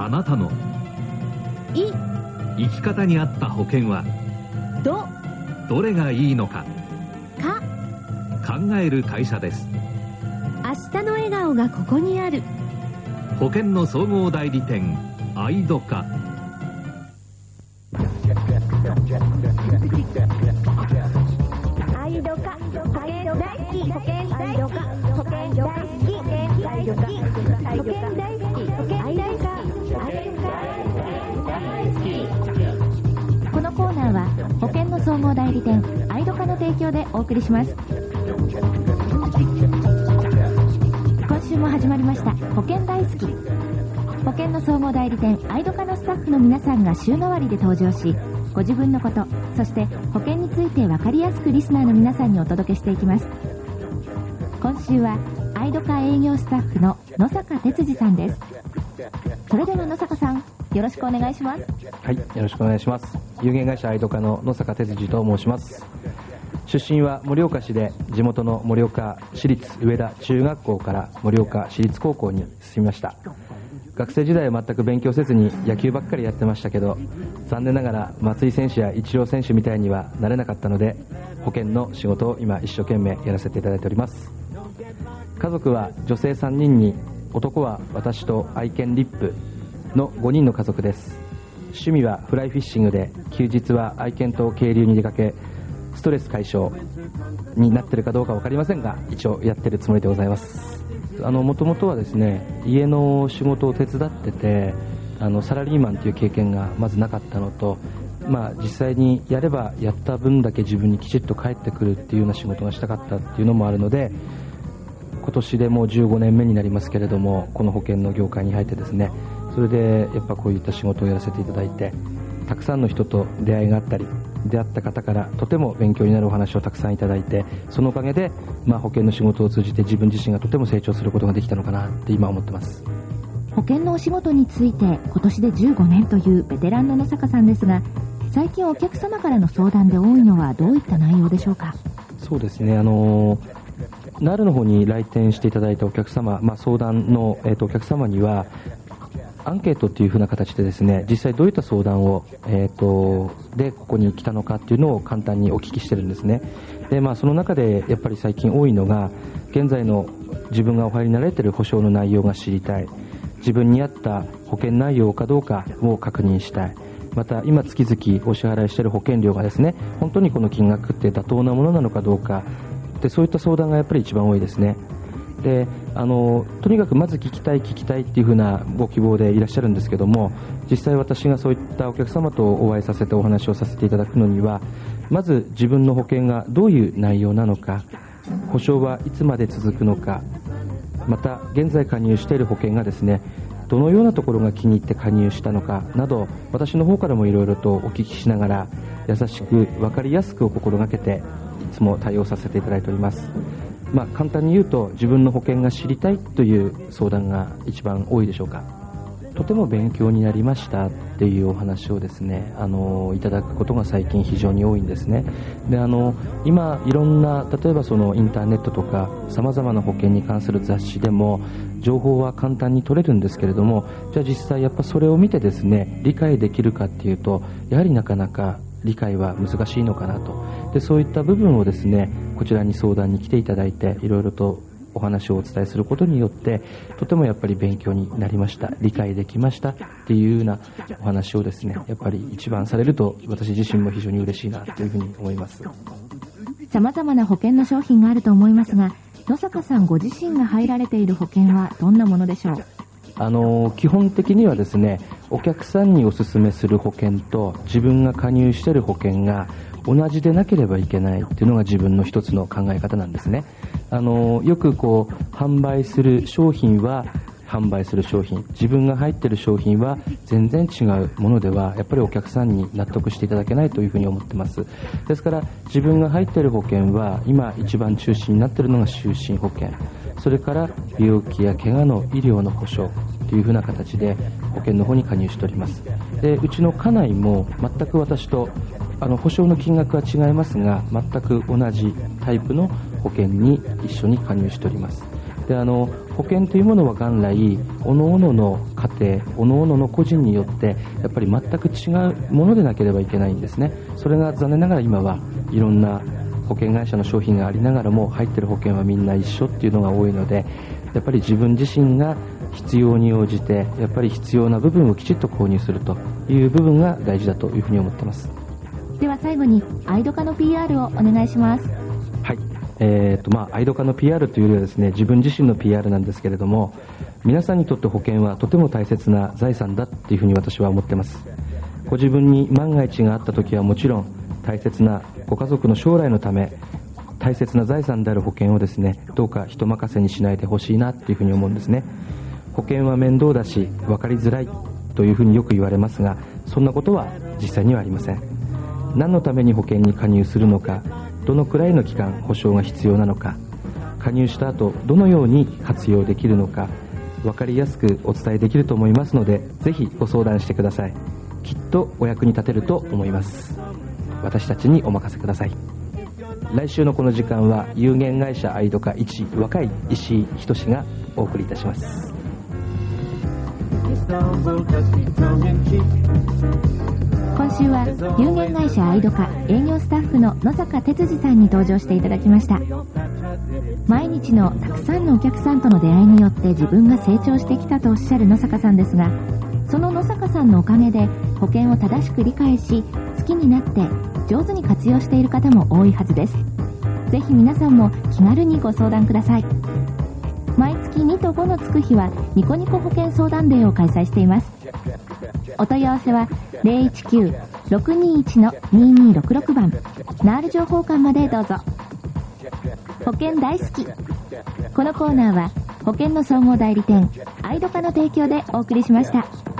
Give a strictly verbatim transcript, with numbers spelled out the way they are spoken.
あなたのい生き方に合った保険はどどれがいいのかか考える会社です。 明日の笑顔がここにある。 保険の総合代理店アイドカ。 アイドカ保険大好き保険大好き保険大好き保険大好き保険大好き保険大好きアイドカ大好き。このコーナーは保険の総合代理店アイドカの提供でお送りします。今週も始まりました保険大好き。保険の総合代理店アイドカのスタッフの皆さんが週替わりで登場し、ご自分のこと、そして保険について分かりやすくリスナーの皆さんにお届けしていきます。今週はアイドカ営業スタッフの野坂哲司さんです。それでは野坂さん、よろしくお願いします。 はい、よろしくお願いします。有限会社アイドカの野坂哲司と申します。出身は盛岡市で、地元の盛岡市立上田中学校から盛岡市立高校に進みました。学生時代は全く勉強せずに野球ばっかりやってましたけど、残念ながら松井選手やイチロー選手みたいにはなれなかったので、保険の仕事を今一生懸命やらせていただいております。家族は女性さんにんに、男は私と愛犬リップのごにんの家族です。趣味はフライフィッシングで、休日は愛犬と渓流に出かけ、ストレス解消になってるかどうか分かりませんが、一応やってるつもりでございます。あの元々はですね、家の仕事を手伝ってて、あのサラリーマンという経験がまずなかったのと、まあ、実際にやればやった分だけ自分にきちっと返ってくるっていうような仕事がしたかったっていうのもあるので、今年でもうじゅうごねんめになりますけれども、この保険の業界に入ってですね、それでやっぱこういった仕事をやらせていただいて、たくさんの人と出会いがあったり、出会った方からとても勉強になるお話をたくさんいただいて、そのおかげで、まあ、保険の仕事を通じて自分自身がとても成長することができたのかなって今思ってます。 保険のお仕事について今年でじゅうごねんというベテランの野坂さんですが、最近お客様からの相談で多いのはどういった内容でしょうか。 そうですね、あのナルの方に来店していただいたお客様、まあ、相談の、えー、とお客様にはアンケートっていう風な形でですね、実際どういった相談を、えー、とでここに来たのかっていうのを簡単にお聞きしてるんですね。で、まあ、その中でやっぱり最近多いのが、現在の自分がお入りになられている保証の内容が知りたい、自分に合った保険内容かどうかを確認したい、また今月々お支払いしている保険料がですね、本当にこの金額って妥当なものなのかどうかで、そういった相談がやっぱり一番多いですね。で、あのとにかくまず聞きたい聞きたいっていう風なご希望でいらっしゃるんですけども、実際私がそういったお客様とお会いさせてお話をさせていただくのには、まず自分の保険がどういう内容なのか、保証はいつまで続くのか、また現在加入している保険がですね、どのようなところが気に入って加入したのかなど、私の方からもいろいろとお聞きしながら、優しく分かりやすくを心がけていつも対応させていただいております。まあ、簡単に言うと、自分の保険が知りたいという相談が一番多いでしょうか。とても勉強になりましたっていうお話をですね、あのいただくことが最近非常に多いんですね。で、あの今いろんな、例えばそのインターネットとかさまざまな保険に関する雑誌でも情報は簡単に取れるんですけれども、じゃあ実際やっぱそれを見てですね、理解できるかっていうと、やはりなかなか理解は難しいのかなと。で、そういった部分をですね、こちらに相談に来ていただいて、いろいろとお話をお伝えすることによって、とてもやっぱり勉強になりました、理解できましたっていうようなお話をですね、やっぱり一番されると、私自身も非常に嬉しいなというふうに思います。 さまざまな保険の商品があると思いますが、野坂さんご自身が入られている保険はどんなものでしょう。 あの基本的にはですね、お客さんにお勧めする保険と自分が加入している保険が同じでなければいけないっていうのが自分の一つの考え方なんですね。あのよくこう販売する商品は販売する商品、自分が入っている商品は全然違うものでは、やっぱりお客さんに納得していただけないというふうに思ってます。ですから自分が入っている保険は、今一番中心になっているのが就寝保険、それから病気や怪我の医療の保障というふうな形で保険の方に加入しております。で、うちの家内も全く私とあの保証の金額は違いますが、全く同じタイプの保険に一緒に加入しております。 であの保険というものは元来各々の家庭各々の個人によってやっぱり全く違うものでなければいけないんですね。それが残念ながら今はいろんな保険会社の商品がありながらも入っている保険はみんな一緒っていうのが多いので、やっぱり自分自身が必要に応じてやっぱり必要な部分をきちっと購入するという部分が大事だというふうに思っています。 では最後にアイドカの ピーアール をお願いします。 はい、えーとまあ、アイドカの ピーアール というよりはですね、自分自身の ピーアール なんですけれども、皆さんにとって保険はとても大切な財産だというふうに私は思っています。ご自分に万が一があった時はもちろん大切なご家族の将来のため大切な財産である保険をですね、どうか人任せにしないでほしいなというふうに思うんですね。保険は面倒だし分かりづらいというふうによく言われますが、そんなことは実際にはありません。何のために保険に加入するのか、どのくらいの期間保証が必要なのか、加入した後どのように活用できるのか、分かりやすくお伝えできると思いますので、ぜひご相談してください。きっとお役に立てると思います。私たちにお任せください。来週のこの時間は有限会社アイドカいち若い石井仁がお送りいたします。 今週は有限会社アイドカ営業スタッフの野坂哲司さんに登場していただきました。毎日のたくさんのお客さんとの出会いによって自分が成長してきたとおっしゃる野坂さんですが、その野坂さんのおかげで保険を正しく理解し好きになって上手に活用している方も多いはずです。ぜひ皆さんも気軽にご相談ください。毎月にとごのつく日はニコニコ保険相談デーを開催しています。お問い合わせは ゼロいちきゅう ろくにいち ににろくろく 番ナール情報館までどうぞ。保険大好き。このコーナーは保険の総合代理店アイドカの提供でお送りしました。